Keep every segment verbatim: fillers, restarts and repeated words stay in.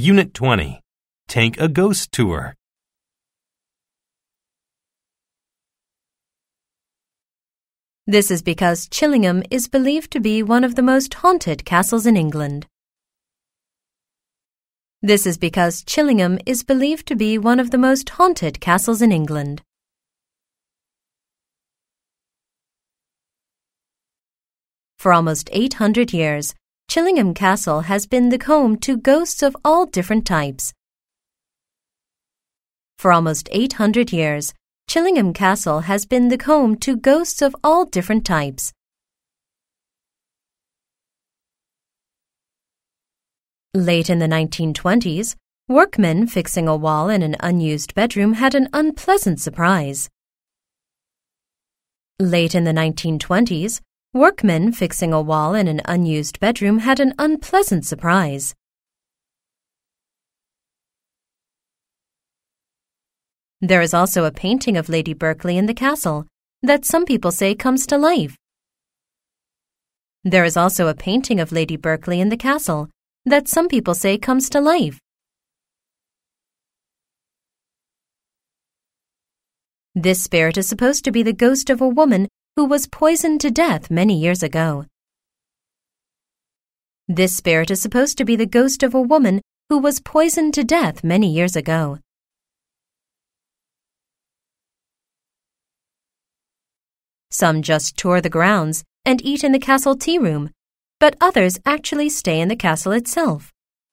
Unit twenty. Take a ghost tour. This is because Chillingham is believed to be one of the most haunted castles in England. This is because Chillingham is believed to be one of the most haunted castles in England. For almost eight hundred years, Chillingham Castle has been the home to ghosts of all different types. For almost eight hundred years, Chillingham Castle has been the home to ghosts of all different types. Late in the nineteen twenties, workmen fixing a wall in an unused bedroom had an unpleasant surprise. Late in the nineteen twenties, workmen fixing a wall in an unused bedroom had an unpleasant surprise. There is also a painting of Lady Berkeley in the castle that some people say comes to life. There is also a painting of Lady Berkeley in the castle that some people say comes to life. This spirit is supposed to be the ghost of a woman who was poisoned to death many years ago. This spirit is supposed to be the ghost of a woman who was poisoned to death many years ago. Some just tour the grounds and eat in the castle tea room, but others actually stay in the castle itself.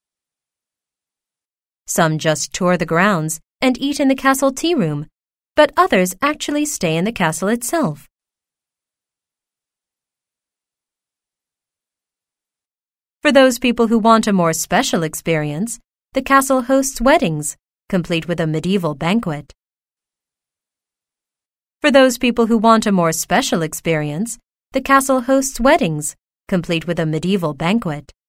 Some just tour the grounds and eat in the castle tea room, but others actually stay in the castle itself. For those people who want a more special experience, the castle hosts weddings, complete with a medieval banquet. For those people who want a more special experience, the castle hosts weddings, complete with a medieval banquet.